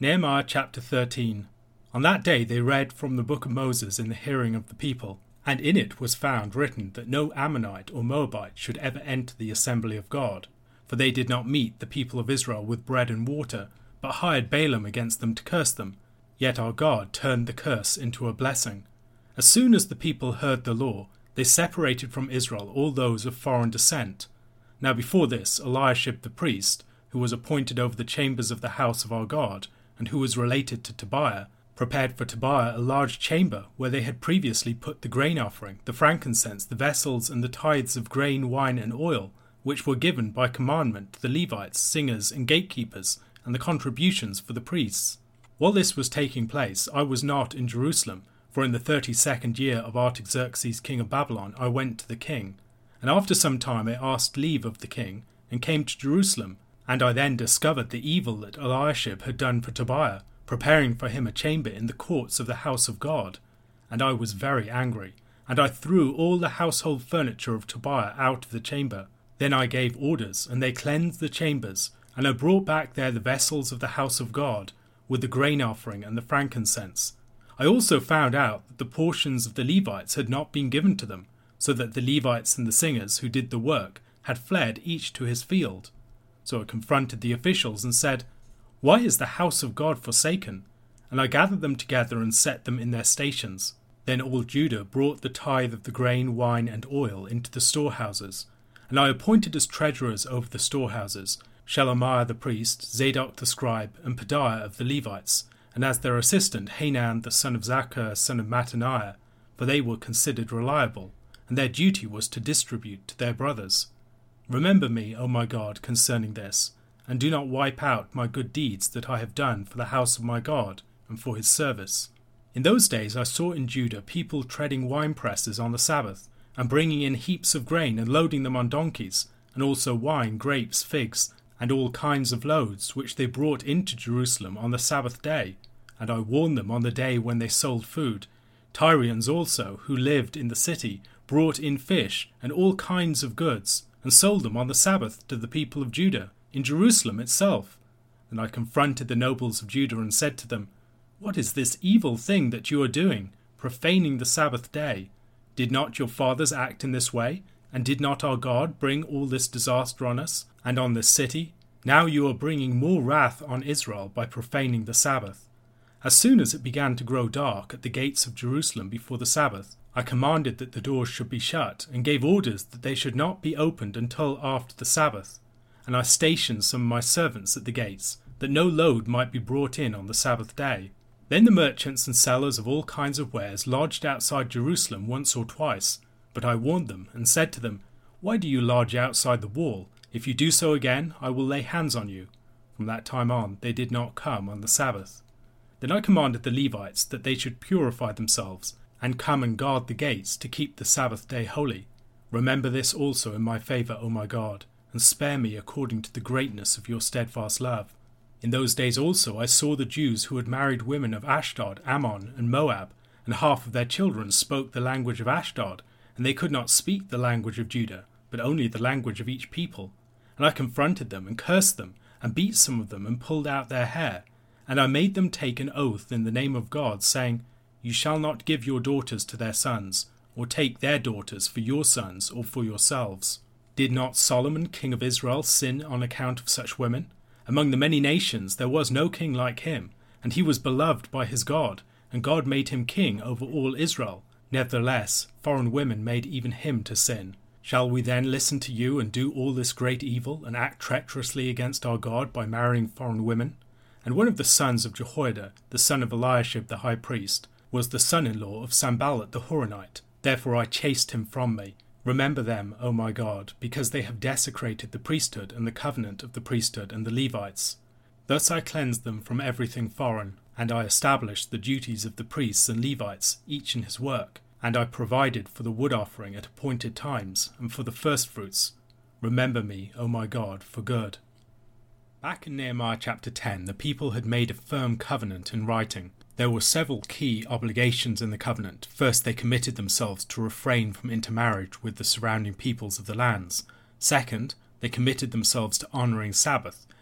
Nehemiah chapter 13. On that day they read from the book of Moses in the hearing of the people, and in it was found written that no Ammonite or Moabite should ever enter the assembly of God, for they did not meet the people of Israel with bread and water, but hired Balaam against them to curse them. Yet our God turned the curse into a blessing. As soon as the people heard the law, they separated from Israel all those of foreign descent. Now before this, Eliashib the priest, who was appointed over the chambers of the house of our God, and who was related to Tobiah, prepared for Tobiah a large chamber where they had previously put the grain offering, the frankincense, the vessels, and the tithes of grain, wine, and oil, which were given by commandment to the Levites, singers, and gatekeepers, and the contributions for the priests. While this was taking place, I was not in Jerusalem, for in the 32nd year of Artaxerxes king of Babylon I went to the king. And after some time I asked leave of the king, and came to Jerusalem. And I then discovered the evil that Eliashib had done for Tobiah, preparing for him a chamber in the courts of the house of God. And I was very angry, and I threw all the household furniture of Tobiah out of the chamber. Then I gave orders, and they cleansed the chambers, and I brought back there the vessels of the house of God, with the grain offering and the frankincense. I also found out that the portions of the Levites had not been given to them, so that the Levites and the singers who did the work had fled each to his field. So I confronted the officials and said, "Why is the house of God forsaken?" And I gathered them together and set them in their stations. Then all Judah brought the tithe of the grain, wine, and oil into the storehouses. And I appointed as treasurers over the storehouses Shelemiah the priest, Zadok the scribe, and Pedaiah of the Levites, and as their assistant Hanan the son of Zaccur, son of Mattaniah, for they were considered reliable, and their duty was to distribute to their brothers. Remember me, O my God, concerning this, and do not wipe out my good deeds that I have done for the house of my God and for his service. In those days I saw in Judah people treading winepresses on the Sabbath, and bringing in heaps of grain and loading them on donkeys, and also wine, grapes, figs, and all kinds of loads, which they brought into Jerusalem on the Sabbath day. And I warned them on the day when they sold food. Tyrians also, who lived in the city, brought in fish and all kinds of goods, and sold them on the Sabbath to the people of Judah, in Jerusalem itself. And I confronted the nobles of Judah and said to them, "What is this evil thing that you are doing, profaning the Sabbath day? Did not your fathers act in this way? And did not our God bring all this disaster on us, and on this city? Now you are bringing more wrath on Israel by profaning the Sabbath." As soon as it began to grow dark at the gates of Jerusalem before the Sabbath, I commanded that the doors should be shut, and gave orders that they should not be opened until after the Sabbath. And I stationed some of my servants at the gates, that no load might be brought in on the Sabbath day. Then the merchants and sellers of all kinds of wares lodged outside Jerusalem once or twice, but I warned them, and said to them, "Why do you lodge outside the wall? If you do so again, I will lay hands on you." From that time on, they did not come on the Sabbath. Then I commanded the Levites that they should purify themselves, and come and guard the gates to keep the Sabbath day holy. Remember this also in my favour, O my God, and spare me according to the greatness of your steadfast love. In those days also I saw the Jews who had married women of Ashdod, Ammon, and Moab, and half of their children spoke the language of Ashdod, and they could not speak the language of Judah, but only the language of each people. And I confronted them, and cursed them, and beat some of them, and pulled out their hair. And I made them take an oath in the name of God, saying, "You shall not give your daughters to their sons, or take their daughters for your sons or for yourselves." Did not Solomon, king of Israel, sin on account of such women? Among the many nations there was no king like him, and he was beloved by his God, and God made him king over all Israel. Nevertheless, foreign women made even him to sin. Shall we then listen to you and do all this great evil, and act treacherously against our God by marrying foreign women? And one of the sons of Jehoiada, the son of Eliashib the high priest, was the son-in-law of Sanballat the Horonite. Therefore I chased him from me. Remember them, O my God, because they have desecrated the priesthood and the covenant of the priesthood and the Levites. Thus I cleansed them from everything foreign, and I established the duties of the priests and Levites, each in his work, and I provided for the wood offering at appointed times, and for the firstfruits. Remember me, O my God, for good. Back in Nehemiah chapter 10, the people had made a firm covenant in writing. There were several key obligations in the covenant. First, they committed themselves to refrain from intermarriage with the surrounding peoples of the lands. Second, they committed themselves to honouring Sabbath,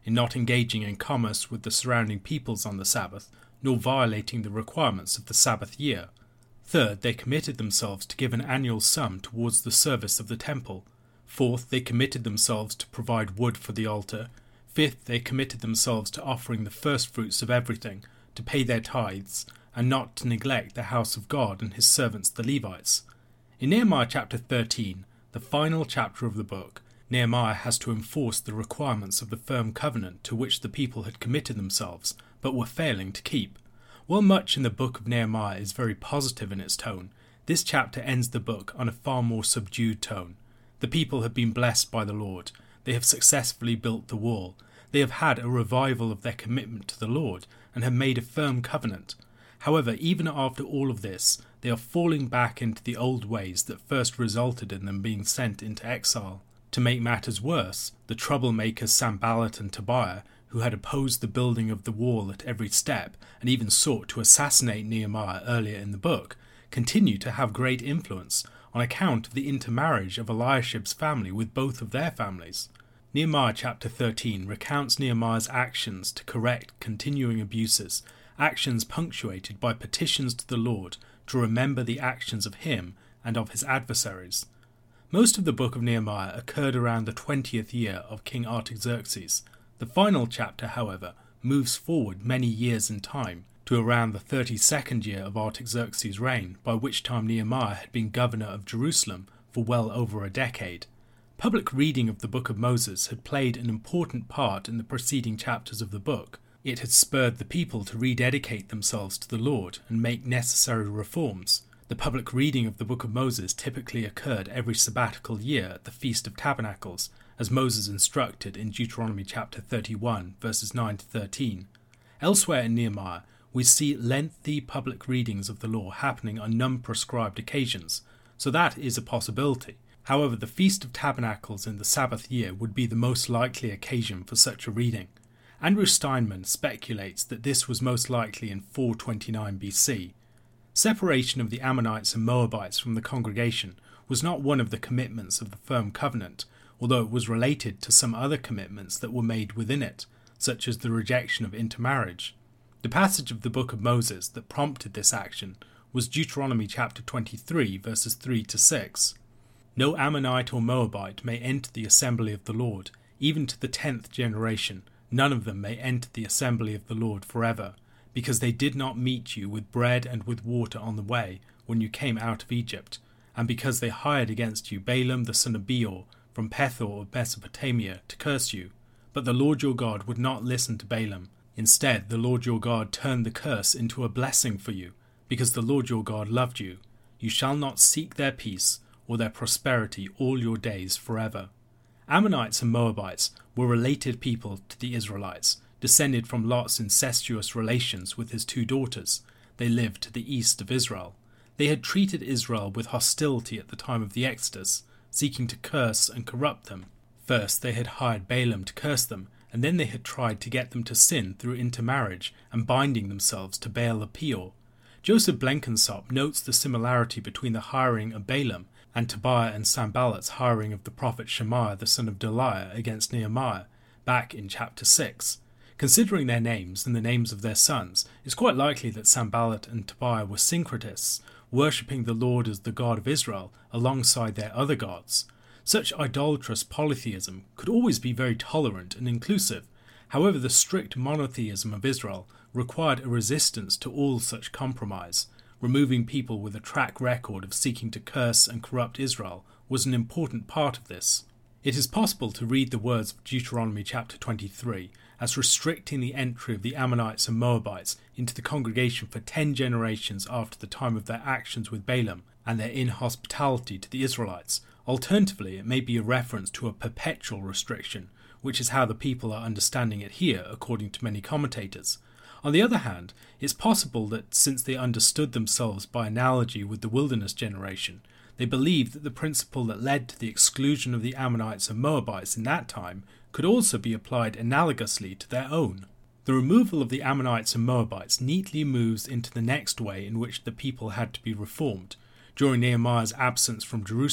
in not engaging in commerce with the surrounding peoples on the Sabbath, nor violating the requirements of the Sabbath year. Third, they committed themselves to give an annual sum towards the service of the temple. Fourth, they committed themselves to provide wood for the altar. Fifth, they committed themselves to offering the firstfruits of everything, to pay their tithes, and not to neglect the house of God and his servants the Levites. In Nehemiah chapter 13, the final chapter of the book, Nehemiah has to enforce the requirements of the firm covenant to which the people had committed themselves, but were failing to keep. While much in the book of Nehemiah is very positive in its tone, this chapter ends the book on a far more subdued tone. The people have been blessed by the Lord. They have successfully built the wall. They have had a revival of their commitment to the Lord and have made a firm covenant. However, even after all of this, they are falling back into the old ways that first resulted in them being sent into exile. To make matters worse, the troublemakers Sanballat and Tobiah, who had opposed the building of the wall at every step and even sought to assassinate Nehemiah earlier in the book, continue to have great influence on account of the intermarriage of Eliashib's family with both of their families. Nehemiah chapter 13 recounts Nehemiah's actions to correct continuing abuses, actions punctuated by petitions to the Lord to remember the actions of him and of his adversaries. Most of the book of Nehemiah occurred around the 20th year of King Artaxerxes. The final chapter, however, moves forward many years in time to around the 32nd year of Artaxerxes' reign, by which time Nehemiah had been governor of Jerusalem for well over a decade. Public reading of the Book of Moses had played an important part in the preceding chapters of the book. It had spurred the people to rededicate themselves to the Lord and make necessary reforms. The public reading of the Book of Moses typically occurred every sabbatical year at the Feast of Tabernacles, as Moses instructed in Deuteronomy chapter 31, verses 9 to 13. Elsewhere in Nehemiah, we see lengthy public readings of the law happening on non-prescribed occasions, so that is a possibility. However, the Feast of Tabernacles in the Sabbath year would be the most likely occasion for such a reading. Andrew Steinman speculates that this was most likely in 429 BC. Separation of the Ammonites and Moabites from the congregation was not one of the commitments of the firm covenant, although it was related to some other commitments that were made within it, such as the rejection of intermarriage. The passage of the Book of Moses that prompted this action was Deuteronomy chapter 23, verses 3 to 6. No Ammonite or Moabite may enter the assembly of the Lord, even to the 10th generation. None of them may enter the assembly of the Lord forever, because they did not meet you with bread and with water on the way when you came out of Egypt, and because they hired against you Balaam the son of Beor from Pethor of Mesopotamia to curse you. But the Lord your God would not listen to Balaam. Instead, the Lord your God turned the curse into a blessing for you, because the Lord your God loved you. You shall not seek their peace or their prosperity all your days forever. Ammonites and Moabites were related people to the Israelites, descended from Lot's incestuous relations with his two daughters. They lived to the east of Israel. They had treated Israel with hostility at the time of the Exodus, seeking to curse and corrupt them. First they had hired Balaam to curse them, and then they had tried to get them to sin through intermarriage and binding themselves to Baal of Peor. Joseph Blenkinsop notes the similarity between the hiring of Balaam and Tobiah and Sanballat's hiring of the prophet Shemaiah the son of Delaiah against Nehemiah, back in chapter 6. Considering their names and the names of their sons, it's quite likely that Sanballat and Tobiah were syncretists, worshipping the Lord as the God of Israel alongside their other gods. Such idolatrous polytheism could always be very tolerant and inclusive. However, the strict monotheism of Israel required a resistance to all such compromise. Removing people with a track record of seeking to curse and corrupt Israel was an important part of this. It is possible to read the words of Deuteronomy chapter 23 as restricting the entry of the Ammonites and Moabites into the congregation for 10 generations after the time of their actions with Balaam and their inhospitality to the Israelites. Alternatively, it may be a reference to a perpetual restriction, which is how the people are understanding it here, according to many commentators. On the other hand, it's possible that since they understood themselves by analogy with the wilderness generation, they believed that the principle that led to the exclusion of the Ammonites and Moabites in that time could also be applied analogously to their own. The removal of the Ammonites and Moabites neatly moves into the next way in which the people had to be reformed. During Nehemiah's absence from Jerusalem,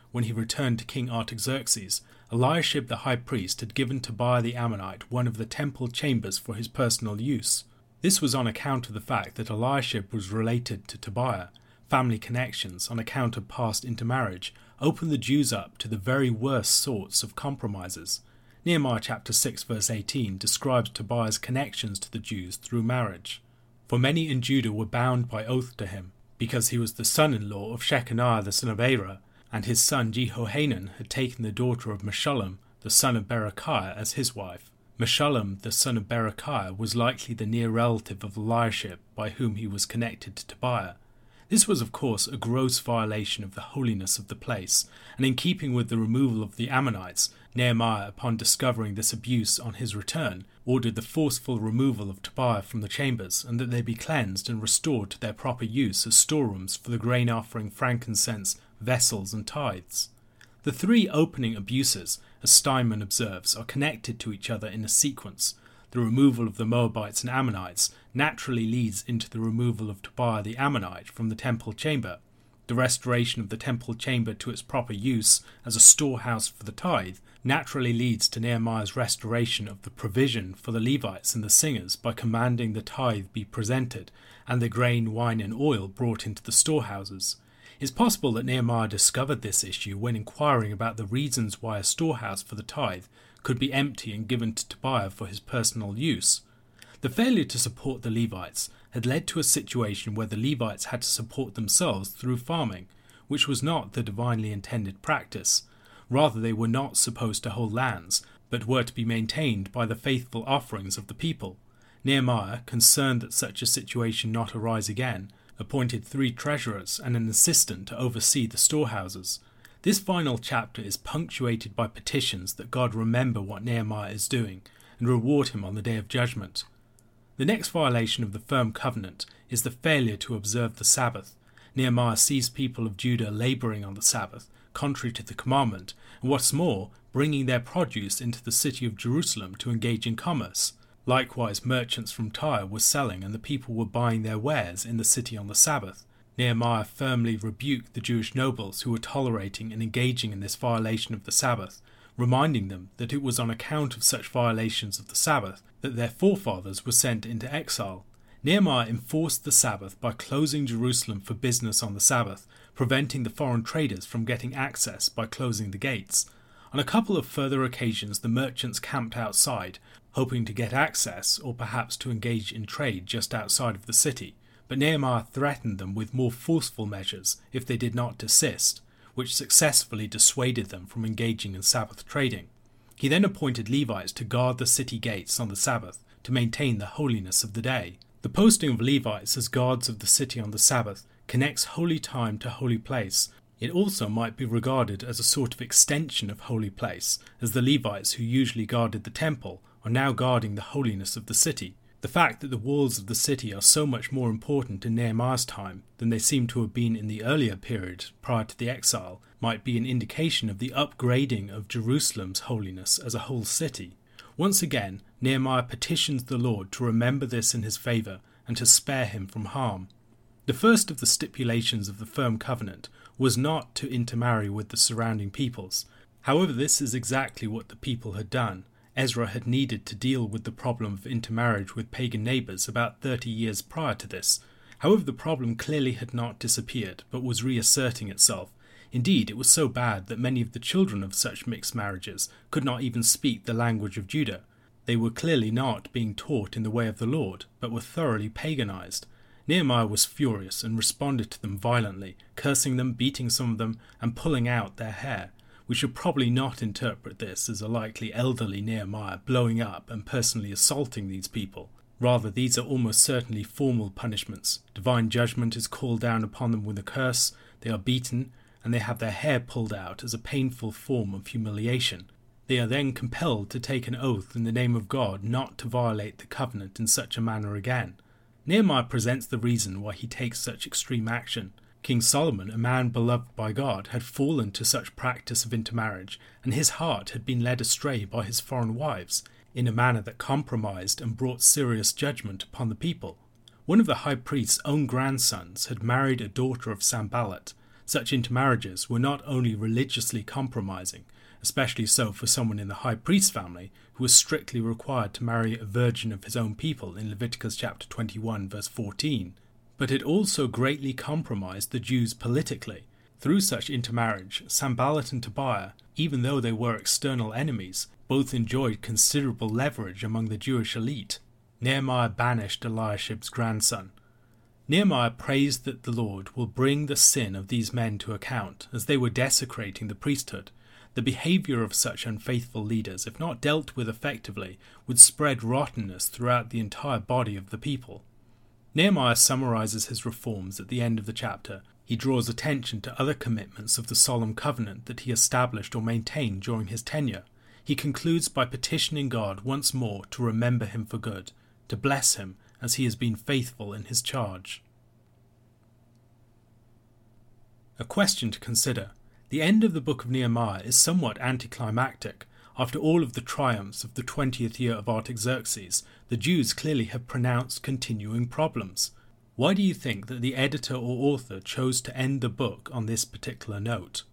when he returned to King Artaxerxes, Eliashib the high priest had given Tobiah the Ammonite one of the temple chambers for his personal use. This was on account of the fact that Eliashib was related to Tobiah. Family connections, on account of past intermarriage, opened the Jews up to the very worst sorts of compromises. Nehemiah chapter 6 verse 18 describes Tobiah's connections to the Jews through marriage. For many in Judah were bound by oath to him, because he was the son-in-law of Shechaniah the son of Arah, and his son Jehohanan had taken the daughter of Meshullam, the son of Berechiah, as his wife. Meshullam, the son of Berechiah, was likely the near relative of Eliashib, by whom he was connected to Tobiah. This was, of course, a gross violation of the holiness of the place, and in keeping with the removal of the Ammonites, Nehemiah, upon discovering this abuse on his return, ordered the forceful removal of Tobiah from the chambers, and that they be cleansed and restored to their proper use as storerooms for the grain offering, frankincense, vessels, and tithes. The three opening abuses, as Steinman observes, are connected to each other in a sequence. The removal of the Moabites and Ammonites naturally leads into the removal of Tobiah the Ammonite from the temple chamber. The restoration of the temple chamber to its proper use as a storehouse for the tithe naturally leads to Nehemiah's restoration of the provision for the Levites and the singers by commanding the tithe be presented and the grain, wine, and oil brought into the storehouses. It is possible that Nehemiah discovered this issue when inquiring about the reasons why a storehouse for the tithe could be empty and given to Tobiah for his personal use. The failure to support the Levites had led to a situation where the Levites had to support themselves through farming, which was not the divinely intended practice. Rather, they were not supposed to hold lands, but were to be maintained by the faithful offerings of the people. Nehemiah, concerned that such a situation not arise again, appointed 3 treasurers and an assistant to oversee the storehouses. This final chapter is punctuated by petitions that God remember what Nehemiah is doing and reward him on the day of judgment. The next violation of the firm covenant is the failure to observe the Sabbath. Nehemiah sees people of Judah labouring on the Sabbath, contrary to the commandment, and what's more, bringing their produce into the city of Jerusalem to engage in commerce. Likewise, merchants from Tyre were selling and the people were buying their wares in the city on the Sabbath. Nehemiah firmly rebuked the Jewish nobles who were tolerating and engaging in this violation of the Sabbath, reminding them that it was on account of such violations of the Sabbath that their forefathers were sent into exile. Nehemiah enforced the Sabbath by closing Jerusalem for business on the Sabbath, preventing the foreign traders from getting access by closing the gates. On a couple of further occasions, the merchants camped outside, hoping to get access or perhaps to engage in trade just outside of the city, but Nehemiah threatened them with more forceful measures if they did not desist, which successfully dissuaded them from engaging in Sabbath trading. He then appointed Levites to guard the city gates on the Sabbath to maintain the holiness of the day. The posting of Levites as guards of the city on the Sabbath connects holy time to holy place. It also might be regarded as a sort of extension of holy place, as the Levites who usually guarded the temple are now guarding the holiness of the city. The fact that the walls of the city are so much more important in Nehemiah's time than they seem to have been in the earlier period prior to the exile might be an indication of the upgrading of Jerusalem's holiness as a whole city. Once again, Nehemiah petitions the Lord to remember this in his favour and to spare him from harm. The first of the stipulations of the firm covenant was not to intermarry with the surrounding peoples. However, this is exactly what the people had done. Ezra had needed to deal with the problem of intermarriage with pagan neighbours about 30 years prior to this. However, the problem clearly had not disappeared, but was reasserting itself. Indeed, it was so bad that many of the children of such mixed marriages could not even speak the language of Judah. They were clearly not being taught in the way of the Lord, but were thoroughly paganized. Nehemiah was furious and responded to them violently, cursing them, beating some of them, and pulling out their hair. We should probably not interpret this as a likely elderly Nehemiah blowing up and personally assaulting these people. Rather, these are almost certainly formal punishments. Divine judgment is called down upon them with a curse, they are beaten, and they have their hair pulled out as a painful form of humiliation. They are then compelled to take an oath in the name of God not to violate the covenant in such a manner again. Nehemiah presents the reason why he takes such extreme action. King Solomon, a man beloved by God, had fallen to such practice of intermarriage, and his heart had been led astray by his foreign wives, in a manner that compromised and brought serious judgment upon the people. One of the high priest's own grandsons had married a daughter of Sanballat. Such intermarriages were not only religiously compromising, especially so for someone in the high priest family who was strictly required to marry a virgin of his own people in Leviticus chapter 21 verse 14, but it also greatly compromised the Jews politically. Through such intermarriage, Sanballat and Tobiah, even though they were external enemies, both enjoyed considerable leverage among the Jewish elite. Nehemiah banished Eliashib's grandson. Nehemiah prays that the Lord will bring the sin of these men to account, as they were desecrating the priesthood. The behaviour of such unfaithful leaders, if not dealt with effectively, would spread rottenness throughout the entire body of the people. Nehemiah summarises his reforms at the end of the chapter. He draws attention to other commitments of the solemn covenant that he established or maintained during his tenure. He concludes by petitioning God once more to remember him for good, to bless him as he has been faithful in his charge. A question to consider. The end of the book of Nehemiah is somewhat anticlimactic. After all of the triumphs of the 20th year of Artaxerxes, the Jews clearly have pronounced continuing problems. Why do you think that the editor or author chose to end the book on this particular note?